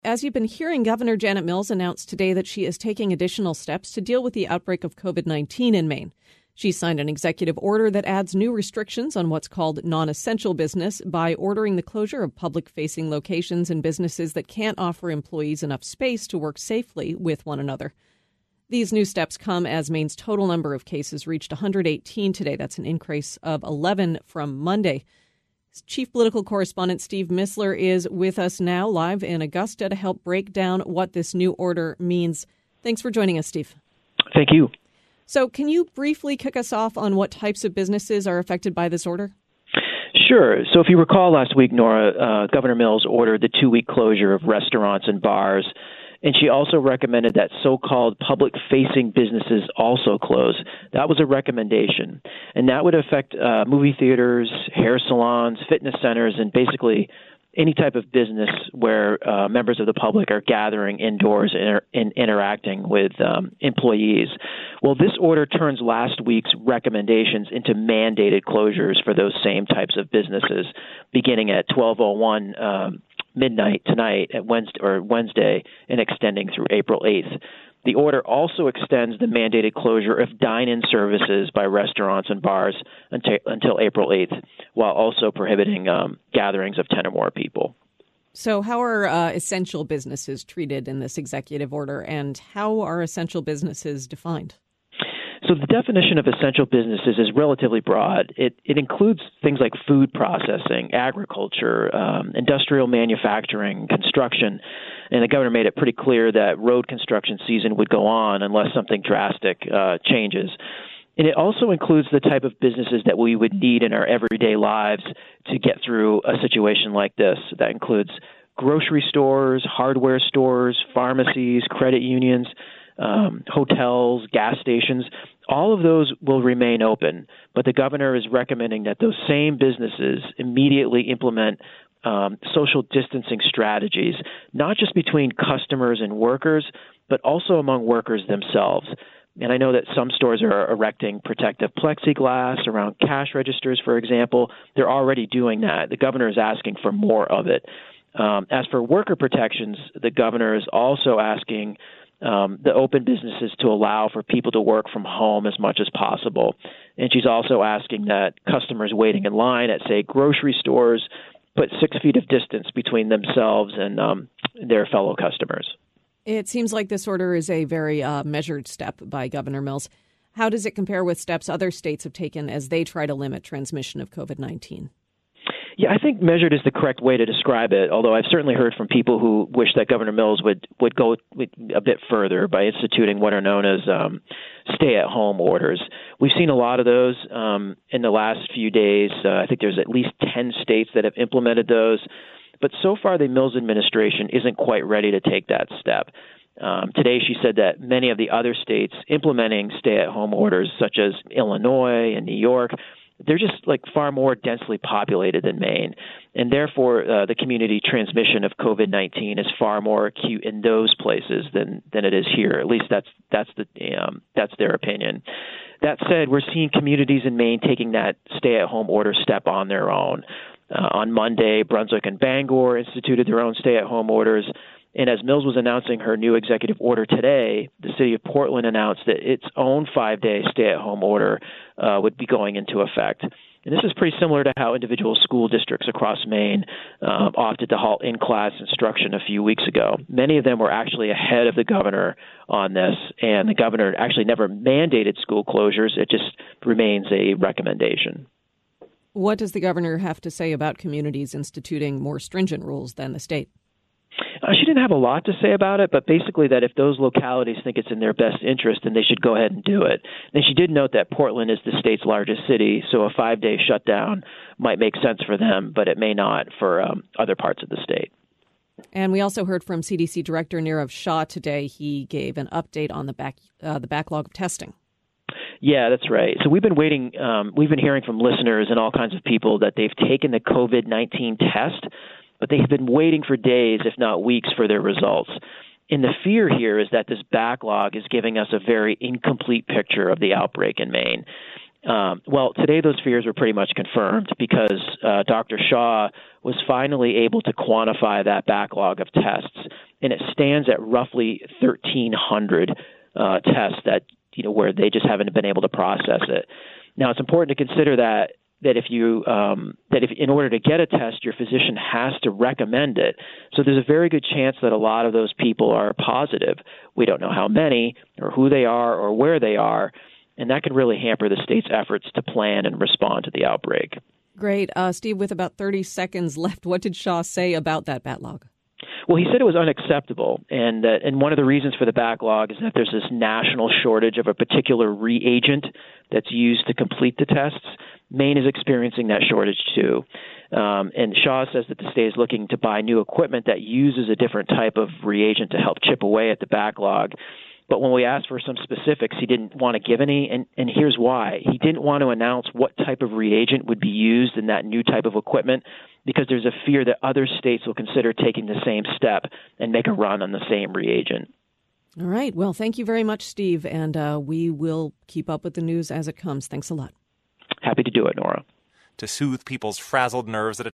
As you've been hearing, Governor Janet Mills announced today that she is taking additional steps to deal with the outbreak of COVID-19 in Maine. She signed an executive order that adds new restrictions on what's called non-essential business by ordering the closure of public-facing locations and businesses that can't offer employees enough space to work safely with one another. These new steps come as Maine's total number of cases reached 118 today. That's an increase of 11 from Monday. Chief Political Correspondent Steve Mistler is with us now live in Augusta to help break down what this new order means. Thanks for joining us, Steve. Thank you. So can you briefly kick us off on what types of businesses are affected by this order? Sure. So if you recall last week, Nora, Governor Mills ordered the 2-week closure of restaurants and bars. And she also recommended that so-called public-facing businesses also close. That was a recommendation. And that would affect movie theaters, hair salons, fitness centers, and basically any type of business where members of the public are gathering indoors and interacting with employees. Well, this order turns last week's recommendations into mandated closures for those same types of businesses, beginning at 12:01 midnight tonight at Wednesday and extending through April 8th. The order also extends the mandated closure of dine-in services by restaurants and bars until April 8th, while also prohibiting gatherings of 10 or more people. So how are essential businesses treated in this executive order, and how are essential businesses defined? So the definition of essential businesses is relatively broad. It includes things like food processing, agriculture, industrial manufacturing, construction, and the governor made it pretty clear that road construction season would go on unless something drastic changes. And it also includes the type of businesses that we would need in our everyday lives to get through a situation like this. That includes grocery stores, hardware stores, pharmacies, credit unions, hotels, gas stations. All of those will remain open, but the governor is recommending that those same businesses immediately implement social distancing strategies, not just between customers and workers, but also among workers themselves. And I know that some stores are erecting protective plexiglass around cash registers, for example. They're already doing that. The governor is asking for more of it. As for worker protections, the governor is also asking the open businesses to allow for people to work from home as much as possible. And she's also asking that customers waiting in line at, say, grocery stores put 6 feet of distance between themselves and their fellow customers. It seems like this order is a very measured step by Governor Mills. How does it compare with steps other states have taken as they try to limit transmission of COVID-19? Yeah, I think measured is the correct way to describe it, although I've certainly heard from people who wish that Governor Mills would go a bit further by instituting what are known as stay-at-home orders. We've seen a lot of those in the last few days. I think there's at least 10 states that have implemented those. But so far, the Mills administration isn't quite ready to take that step. Today, she said that many of the other states implementing stay-at-home orders, such as Illinois and New York, they're just like far more densely populated than Maine, and therefore the community transmission of COVID-19 is far more acute in those places than it is here. At least that's their opinion. That said, we're seeing communities in Maine taking that stay-at-home order step on their own. On Monday, Brunswick and Bangor instituted their own stay-at-home orders. And as Mills was announcing her new executive order today, the city of Portland announced that its own 5-day stay-at-home order would be going into effect. And this is pretty similar to how individual school districts across Maine opted to halt in-class instruction a few weeks ago. Many of them were actually ahead of the governor on this, and the governor actually never mandated school closures. It just remains a recommendation. What does the governor have to say about communities instituting more stringent rules than the state? She didn't have a lot to say about it, but basically that if those localities think it's in their best interest, then they should go ahead and do it. And she did note that Portland is the state's largest city, so a 5-day shutdown might make sense for them, but it may not for other parts of the state. And we also heard from CDC Director Nirav Shah today. He gave an update on the backlog of testing. Yeah, that's right. So we've been waiting. We've been hearing from listeners and all kinds of people that they've taken the COVID-19 test, but they have been waiting for days, if not weeks, for their results. And the fear here is that this backlog is giving us a very incomplete picture of the outbreak in Maine. Well, today those fears were pretty much confirmed because Dr. Shah was finally able to quantify that backlog of tests. and it stands at roughly 1,300 tests that where they just haven't been able to process it. Now, it's important to consider that if in order to get a test, your physician has to recommend it. So there's a very good chance that a lot of those people are positive. We don't know how many or who they are or where they are, and that can really hamper the state's efforts to plan and respond to the outbreak. Great. Steve, with about 30 seconds left, what did Shaw say about that backlog? Well, he said it was unacceptable, and one of the reasons for the backlog is that there's this national shortage of a particular reagent that's used to complete the tests. Maine is experiencing that shortage too. And Shaw says that the state is looking to buy new equipment that uses a different type of reagent to help chip away at the backlog. But when we asked for some specifics, he didn't want to give any, and here's why. He didn't want to announce what type of reagent would be used in that new type of equipment because there's a fear that other states will consider taking the same step and make a run on the same reagent. All right. Well, thank you very much, Steve, and we will keep up with the news as it comes. Thanks a lot. Happy to do it, Nora. To soothe people's frazzled nerves at a